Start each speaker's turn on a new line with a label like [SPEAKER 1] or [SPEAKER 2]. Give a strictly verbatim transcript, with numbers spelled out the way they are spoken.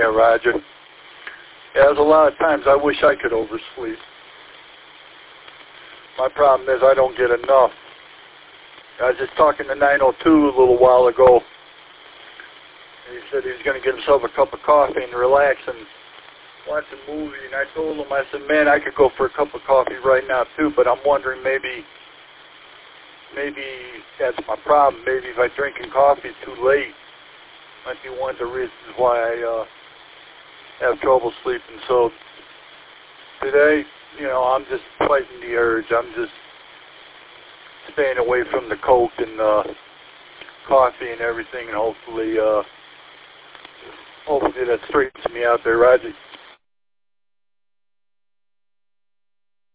[SPEAKER 1] Yeah, Roger. Yeah, there's a lot of times I wish I could oversleep. My problem is I don't get enough. I was just talking to nine oh two a little while ago. He said he was going to get himself a cup of coffee and relax and watch a movie. And I told him, I said, man, I could go for a cup of coffee right now too, but I'm wondering maybe, maybe that's my problem. Maybe if I drink coffee too late, might be one of the reasons why I uh, have trouble sleeping. So today, you know, I'm just fighting the urge. I'm just staying away from the Coke and uh, coffee and everything, and hopefully, uh, hopefully that straightens me out there, Roger.